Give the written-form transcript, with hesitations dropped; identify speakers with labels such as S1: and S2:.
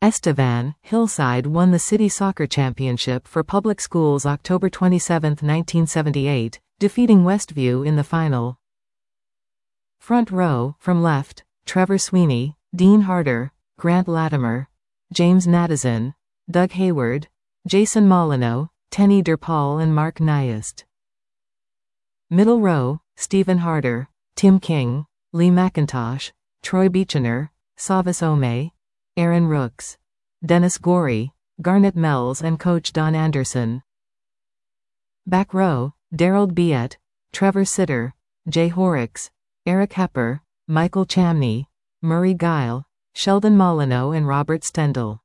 S1: Estevan, Hillside won the City Soccer Championship for public schools October 27, 1978, defeating Westview in the final. Front row, from left, Trevor Sweeney, Dean Harder, Grant Latimer, James Natazan, Doug Hayward, Jason Molyneux, Tenny DePaul and Mark Nyest. Middle row, Stephen Harder, Tim King, Lee McIntosh, Troy Beechener, Savas Ome, Aaron Rooks, Dennis Gorey, Garnet Mells and coach Don Anderson. Back row, Daryl Biet, Trevor Sitter, Jay Horrocks, Eric Hepper, Michael Chamney, Murray Guile, Sheldon Molyneux and Robert Stendel.